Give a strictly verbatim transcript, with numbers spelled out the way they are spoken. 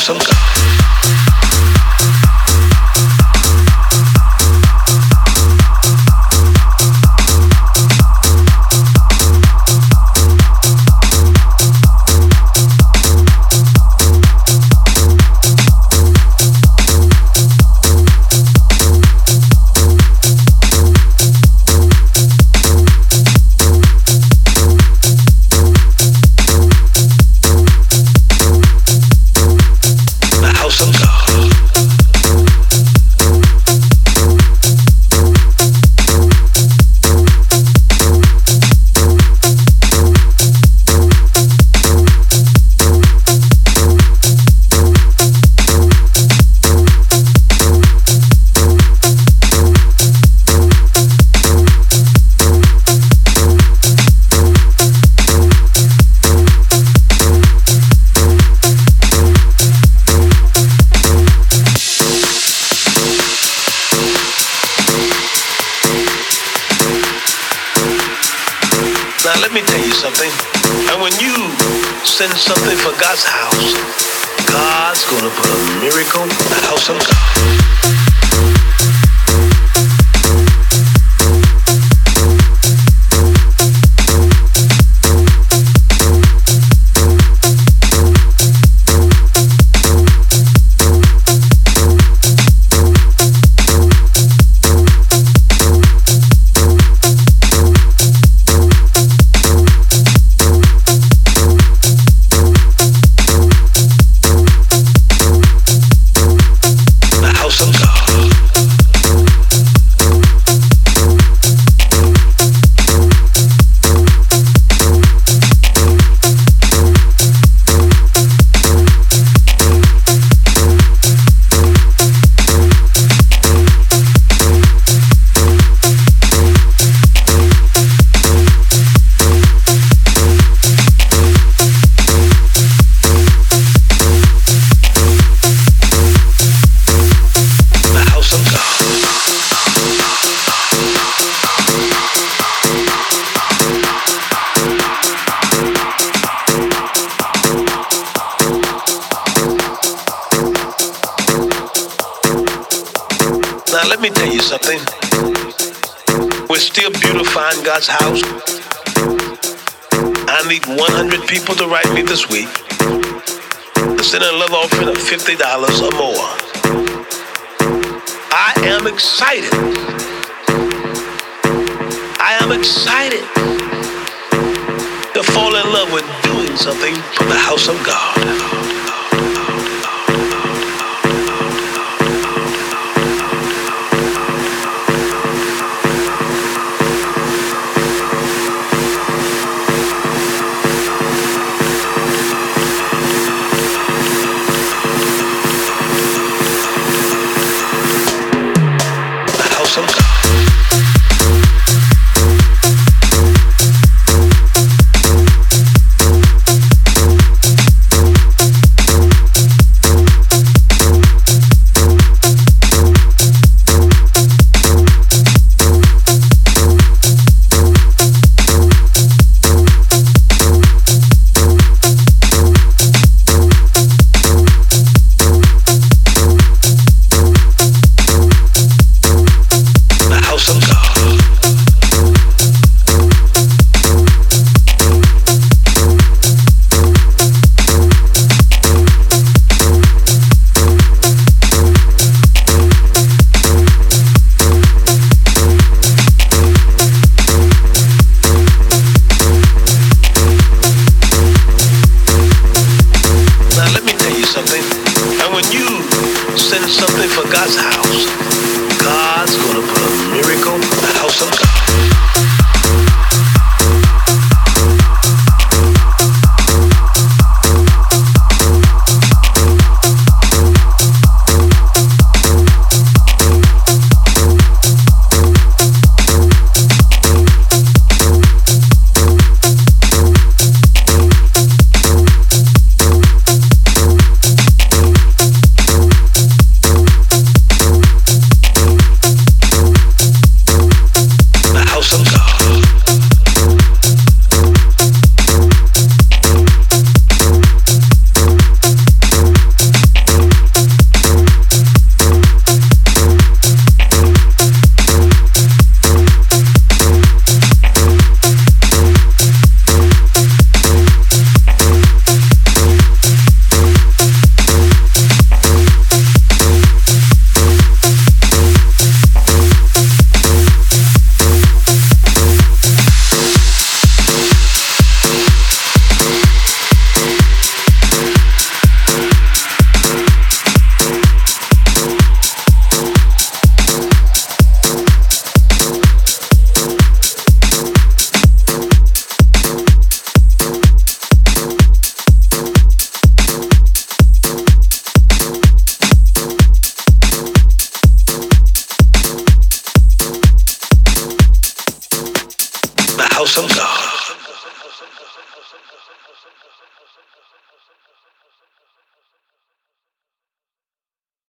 house of God. Now let me tell you something. And when you send something for God's house, God's gonna put a miracle in the house of God. Now let me tell you something. We're still beautifying God's house. I need one hundred people to write me this week to send a love offering of fifty dollars or more. I am excited. I am excited to fall in love with doing something for the house of God.